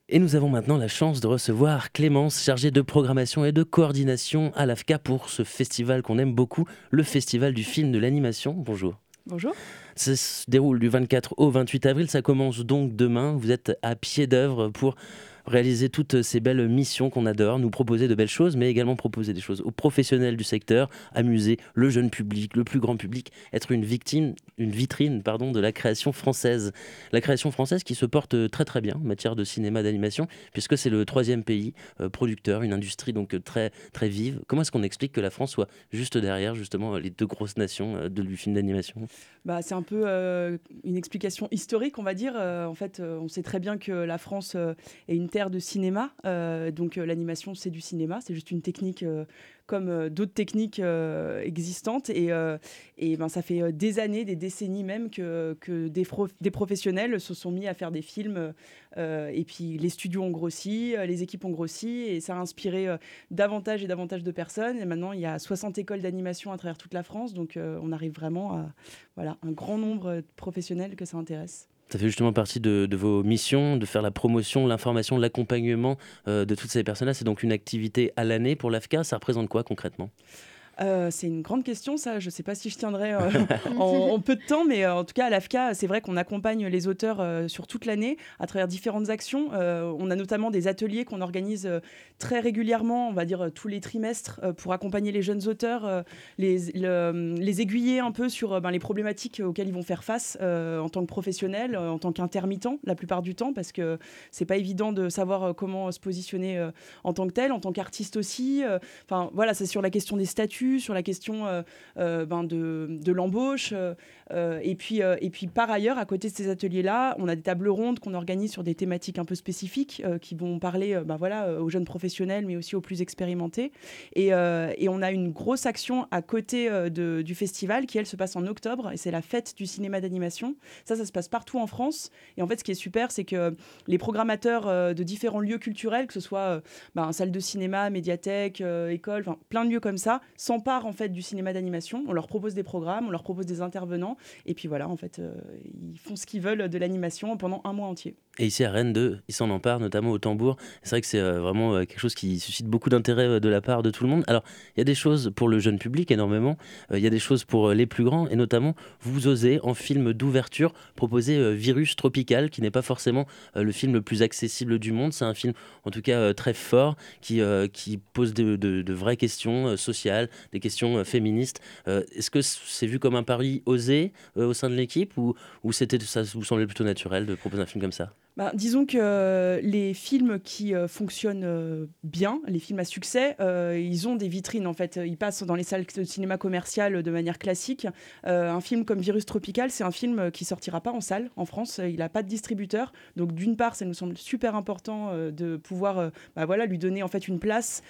Et nous avons maintenant la chance de recevoir Clémence, chargée de programmation et de coordination à l'AFCA pour ce festival qu'on aime beaucoup, le Festival du film de l'animation. Bonjour. Bonjour. Ça se déroule du 24 au 28 avril, ça commence donc demain. Vous êtes à pied d'œuvre pour réaliser toutes ces belles missions qu'on adore, nous proposer de belles choses, mais également proposer des choses aux professionnels du secteur, amuser le jeune public, le plus grand public, être une vitrine de la création française. La création française qui se porte très très bien en matière de cinéma d'animation, puisque c'est le 3e pays producteur, une industrie donc très, très vive. Comment est-ce qu'on explique que la France soit juste derrière justement les deux grosses nations du film d'animation ? C'est un peu une explication historique, on va dire. En fait, on sait très bien que la France est une terre de cinéma. Donc l'animation, c'est du cinéma. C'est juste une technique comme d'autres techniques existantes. Et ça fait des années, des décennies même, que des professionnels se sont mis à faire des films. Et puis les studios ont grossi, les équipes ont grossi. Et ça a inspiré davantage et davantage de personnes. Et maintenant, il y a 60 écoles d'animation à travers toute la France. Donc on arrive vraiment à un grand nombre de professionnels que ça intéresse. Ça fait justement partie de vos missions, de faire la promotion, l'information, l'accompagnement de toutes ces personnes-là. C'est donc une activité à l'année pour l'AFCA. Ça représente quoi concrètement ? C'est une grande question, ça. Je ne sais pas si je tiendrai en peu de temps, mais en tout cas, à l'AFCA, c'est vrai qu'on accompagne les auteurs sur toute l'année à travers différentes actions. On a notamment des ateliers qu'on organise très régulièrement, on va dire tous les trimestres, pour accompagner les jeunes auteurs, les aiguiller un peu sur les problématiques auxquelles ils vont faire face en tant que professionnels, en tant qu'intermittents, la plupart du temps, parce que ce n'est pas évident de savoir comment se positionner en tant que tel, en tant qu'artiste aussi. C'est sur la question des statuts, sur la question de l'embauche. Et puis, par ailleurs, à côté de ces ateliers-là, on a des tables rondes qu'on organise sur des thématiques un peu spécifiques qui vont parler aux jeunes professionnels, mais aussi aux plus expérimentés. Et on a une grosse action à côté du festival qui, elle, se passe en octobre. Et c'est la fête du cinéma d'animation. Ça se passe partout en France. Et en fait, ce qui est super, c'est que les programmateurs de différents lieux culturels, que ce soit salle de cinéma, médiathèque, école, plein de lieux comme ça, s'emparent en fait du cinéma d'animation. On leur propose des programmes, on leur propose des intervenants. Et puis voilà, en fait, ils font ce qu'ils veulent de l'animation pendant un mois entier. Et ici à Rennes, ils s'en emparent, notamment au tambour. C'est vrai que c'est vraiment quelque chose qui suscite beaucoup d'intérêt de la part de tout le monde. Alors, il y a des choses pour le jeune public énormément. Il y a des choses pour les plus grands. Et notamment, vous osez, en film d'ouverture, proposer Virus Tropical, qui n'est pas forcément le film le plus accessible du monde. C'est un film, en tout cas, très fort, qui pose de vraies questions sociales, des questions féministes. Est-ce que c'est vu comme un pari osé au sein de l'équipe ou ça vous semblait plutôt naturel de proposer un film comme ça ? Disons que les films qui fonctionnent bien, les films à succès, ils ont des vitrines en fait. Ils passent dans les salles de cinéma commerciales de manière classique. Un film comme Virus Tropical, c'est un film qui sortira pas en salle en France. Il n'a pas de distributeur. Donc d'une part, ça nous semble super important de pouvoir lui donner en fait une place,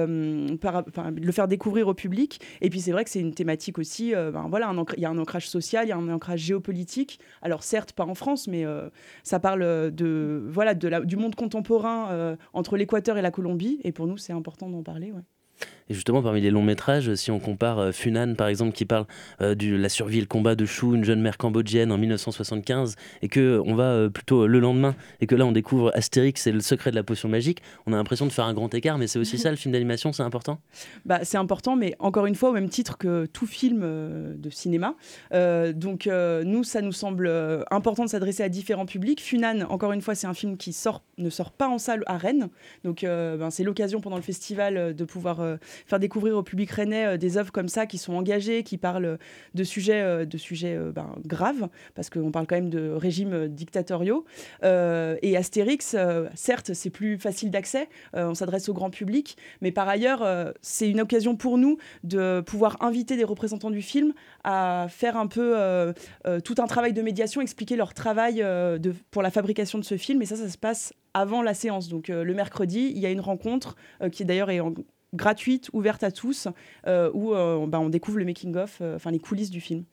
le faire découvrir au public. Et puis c'est vrai que c'est une thématique aussi. Il y a un ancrage social, il y a un ancrage géopolitique. Alors certes pas en France, mais ça parle du monde contemporain entre l'Équateur et la Colombie. Et pour nous, c'est important d'en parler. Ouais. Et justement, parmi les longs métrages, si on compare Funan, par exemple, qui parle de la survie et le combat de Chou, une jeune mère cambodgienne en 1975, et qu'on va plutôt le lendemain, et que là on découvre Astérix et le secret de la potion magique, on a l'impression de faire un grand écart, mais c'est aussi ça, le film d'animation, c'est important ? C'est important, mais encore une fois, au même titre que tout film de cinéma. Nous, ça nous semble important de s'adresser à différents publics. Funan, encore une fois, c'est un film qui ne sort pas en salle à Rennes. Donc, c'est l'occasion pendant le festival de pouvoir faire découvrir au public rennais des œuvres comme ça qui sont engagées, qui parlent de sujets graves, parce qu'on parle quand même de régimes dictatoriaux. Et Astérix, certes, c'est plus facile d'accès, on s'adresse au grand public, mais par ailleurs, c'est une occasion pour nous de pouvoir inviter des représentants du film à faire un peu tout un travail de médiation, expliquer leur travail pour la fabrication de ce film, et ça se passe avant la séance. Donc le mercredi, il y a une rencontre qui d'ailleurs est gratuite, ouverte à tous, où on découvre le making-of, les coulisses du film.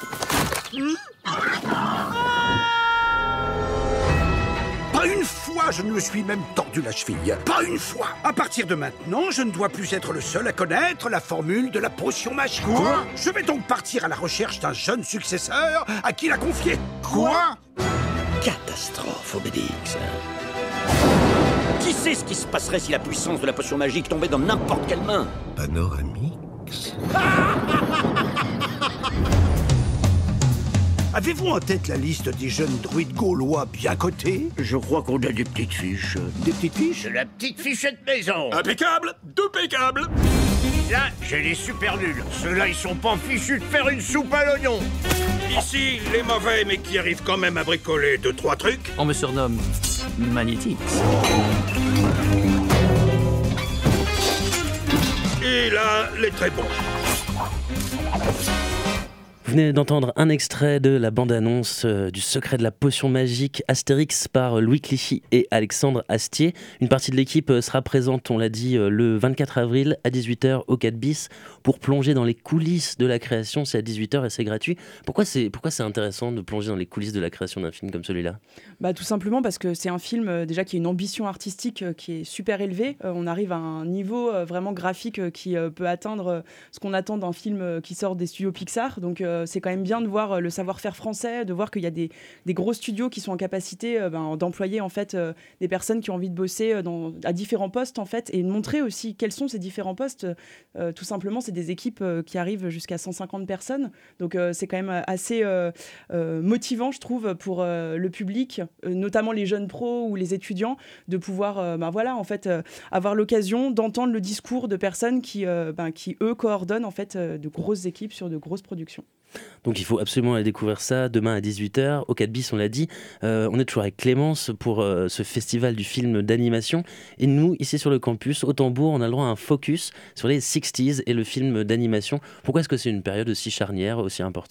Pas une fois je ne me suis même tordu la cheville. Pas une fois. À partir de maintenant, je ne dois plus être le seul à connaître la formule de la potion magique. Quoi ? Je vais donc partir à la recherche d'un jeune successeur à qui la confier. Quoi ? Catastrophe, Obélix. Qui sait ce qui se passerait si la puissance de la potion magique tombait dans n'importe quelle main ? Panoramix. Avez-vous en tête la liste des jeunes druides gaulois bien cotés? Je crois qu'on a des petites fiches. Des petites fiches? De la petite fichette maison. Impeccable, d'impeccable. Là, j'ai les super nuls. Ceux-là, ils sont pas fichus de faire une soupe à l'oignon. Ici, les mauvais, mais qui arrivent quand même à bricoler 2-3 trucs. On me surnomme Magnétix. Et là, les très bons. Vous venez d'entendre un extrait de la bande-annonce du Secret de la potion magique Astérix par Louis Clichy et Alexandre Astier. Une partie de l'équipe sera présente, on l'a dit, le 24 avril à 18h au 4 bis pour plonger dans les coulisses de la création. C'est à 18h et c'est gratuit. Pourquoi c'est intéressant de plonger dans les coulisses de la création d'un film comme celui-là ? Tout simplement parce que c'est un film déjà qui a une ambition artistique qui est super élevée. On arrive à un niveau vraiment graphique qui peut atteindre ce qu'on attend d'un film qui sort des studios Pixar. Donc c'est quand même bien de voir le savoir-faire français, de voir qu'il y a des gros studios qui sont en capacité d'employer en fait des personnes qui ont envie de bosser à différents postes en fait, et de montrer aussi quels sont ces différents postes. Tout simplement, c'est des équipes qui arrivent jusqu'à 150 personnes. Donc c'est quand même assez motivant, je trouve, pour le public, notamment les jeunes pros ou les étudiants, de pouvoir avoir l'occasion d'entendre le discours de personnes qui eux coordonnent en fait de grosses équipes sur de grosses productions. Donc il faut absolument aller découvrir ça demain à 18h au 4 bis, on l'a dit. On est toujours avec Clémence pour ce festival du film d'animation. Et nous, ici sur le campus, au Tambour, on a le droit à un focus sur les 60s et le film d'animation. Pourquoi est-ce que c'est une période aussi charnière, aussi importante ?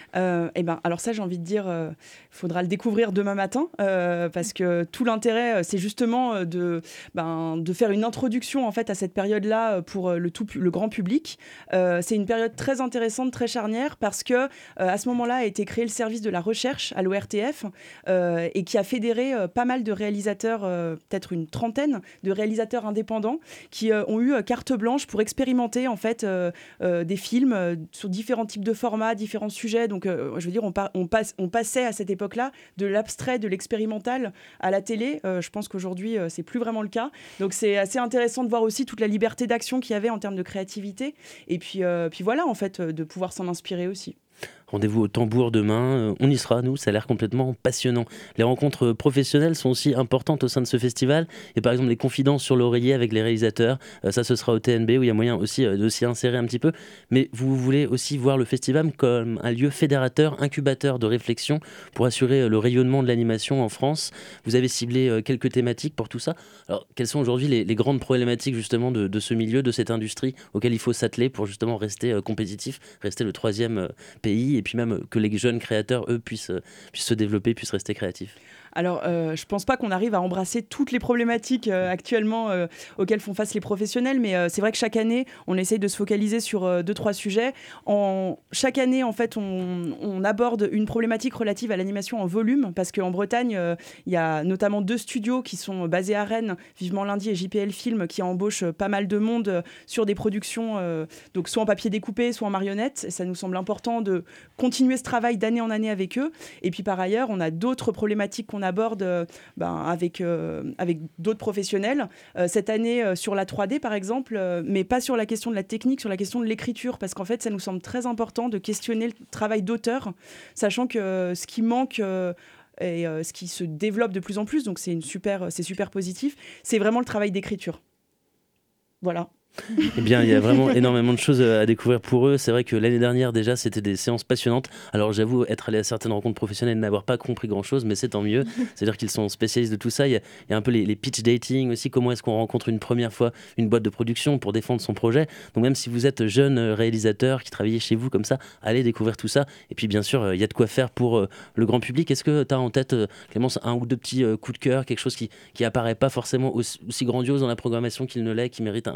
Alors ça, j'ai envie de dire, il faudra le découvrir demain matin parce que tout l'intérêt, c'est justement de faire une introduction en fait à cette période-là pour le grand public. C'est une période très intéressante, très charnière parce que à ce moment-là a été créé le service de la recherche à l'ORTF et qui a fédéré pas mal de réalisateurs, peut-être une trentaine de réalisateurs indépendants qui ont eu carte blanche pour expérimenter en fait des films sur différents types de formats, différents sujets. Donc je veux dire, on passait à cette époque-là de l'abstrait, de l'expérimental à la télé. Je pense qu'aujourd'hui, c'est plus vraiment le cas. Donc c'est assez intéressant de voir aussi toute la liberté d'action qu'il y avait en termes de créativité. Et puis voilà, en fait, de pouvoir s'en inspirer aussi. Rendez-vous au Tambour demain, on y sera, nous, ça a l'air complètement passionnant. Les rencontres professionnelles sont aussi importantes au sein de ce festival. Et par exemple, les confidences sur l'oreiller avec les réalisateurs, ça ce sera au TNB où il y a moyen aussi de s'y insérer un petit peu. Mais vous voulez aussi voir le festival comme un lieu fédérateur, incubateur de réflexion pour assurer le rayonnement de l'animation en France. Vous avez ciblé quelques thématiques pour tout ça. Alors, quelles sont aujourd'hui les grandes problématiques justement de ce milieu, de cette industrie auquel il faut s'atteler pour justement rester compétitif, rester le troisième pays et puis même que les jeunes créateurs, eux, puissent se développer, puissent rester créatifs? Alors, je pense pas qu'on arrive à embrasser toutes les problématiques actuellement auxquelles font face les professionnels, mais c'est vrai que chaque année, on essaye de se focaliser sur 2-3 sujets. Chaque année, en fait, on aborde une problématique relative à l'animation en volume, parce qu'en Bretagne, il y a notamment 2 studios qui sont basés à Rennes, Vivement Lundi et JPL Film, qui embauchent pas mal de monde sur des productions, donc soit en papier découpé, soit en marionnette. Et ça nous semble important de continuer ce travail d'année en année avec eux. Et puis par ailleurs, on a d'autres problématiques qu'on aborde avec d'autres professionnels. Cette année, sur la 3D, par exemple, mais pas sur la question de la technique, sur la question de l'écriture, parce qu'en fait, ça nous semble très important de questionner le travail d'auteur, sachant que ce qui manque... et ce qui se développe de plus en plus, donc c'est super positif, c'est vraiment le travail d'écriture. Voilà. Eh bien, il y a vraiment énormément de choses à découvrir pour eux. C'est vrai que l'année dernière, déjà, c'était des séances passionnantes. Alors, j'avoue, être allé à certaines rencontres professionnelles et n'avoir pas compris grand-chose, mais c'est tant mieux. C'est-à-dire qu'ils sont spécialistes de tout ça. Il y a un peu les pitch dating aussi. Comment est-ce qu'on rencontre une première fois une boîte de production pour défendre son projet? Donc, même si vous êtes jeune réalisateur qui travaillez chez vous comme ça, allez découvrir tout ça. Et puis, bien sûr, il y a de quoi faire pour le grand public. Est-ce que tu as en tête, Clémence, un ou deux petits coups de cœur, quelque chose qui apparaît pas forcément aussi grandiose dans la programmation qu'il ne l'est, qui mérite un focus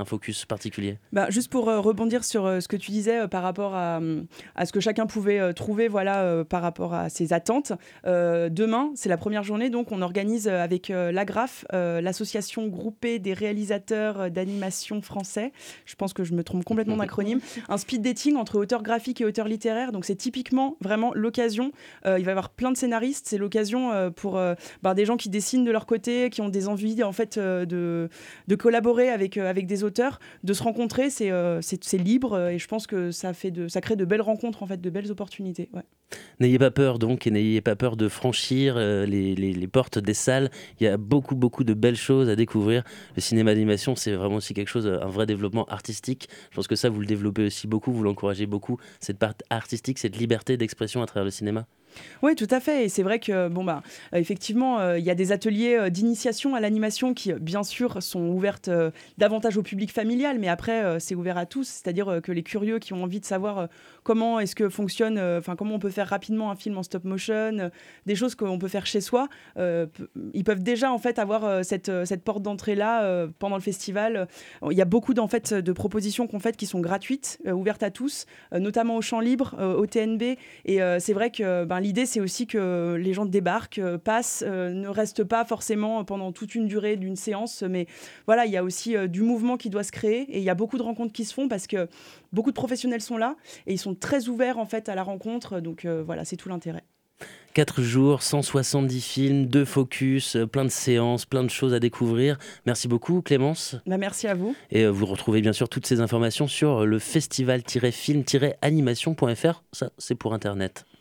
particulier? Juste pour rebondir sur ce que tu disais par rapport à ce que chacun pouvait trouver par rapport à ses attentes. Demain, c'est la première journée, donc on organise avec l'AGRAF, l'association groupée des réalisateurs d'animation français. Je pense que je me trompe complètement d'acronyme. Un speed dating entre auteurs graphiques et auteurs littéraires. Donc c'est typiquement vraiment l'occasion. Il va y avoir plein de scénaristes. C'est l'occasion pour des gens qui dessinent de leur côté, qui ont des envies en fait de collaborer avec des auteurs, de se rencontrer. C'est libre et je pense que ça crée de belles rencontres, en fait, de belles opportunités. Ouais. N'ayez pas peur donc, et n'ayez pas peur de franchir les portes des salles. Il y a beaucoup de belles choses à découvrir. Le cinéma d'animation, c'est vraiment aussi quelque chose, un vrai développement artistique. Je pense que ça, vous le développez aussi beaucoup, vous l'encouragez beaucoup, cette part artistique, cette liberté d'expression à travers le cinéma. Oui, tout à fait. Et c'est vrai que, effectivement, il y a des ateliers d'initiation à l'animation qui, bien sûr, sont ouvertes davantage au public familial, mais après, c'est ouvert à tous. C'est-à-dire que les curieux qui ont envie de savoir comment est-ce que fonctionne, comment on peut faire rapidement un film en stop motion, des choses qu'on peut faire chez soi, ils peuvent déjà, en fait, avoir cette porte d'entrée-là pendant le festival. Il y a beaucoup, en fait, de propositions qu'on fait qui sont gratuites, ouvertes à tous, notamment au Champ Libre, au TNB. Et c'est vrai que l'idée, c'est aussi que les gens débarquent, passent, ne restent pas forcément pendant toute une durée d'une séance. Mais voilà, il y a aussi du mouvement qui doit se créer. Et il y a beaucoup de rencontres qui se font parce que beaucoup de professionnels sont là et ils sont très ouverts en fait à la rencontre. Donc voilà, c'est tout l'intérêt. 4 jours, 170 films, 2 focus, plein de séances, plein de choses à découvrir. Merci beaucoup Clémence. Merci à vous. Et vous retrouvez bien sûr toutes ces informations sur le festival-film-animation.fr. Ça, c'est pour Internet.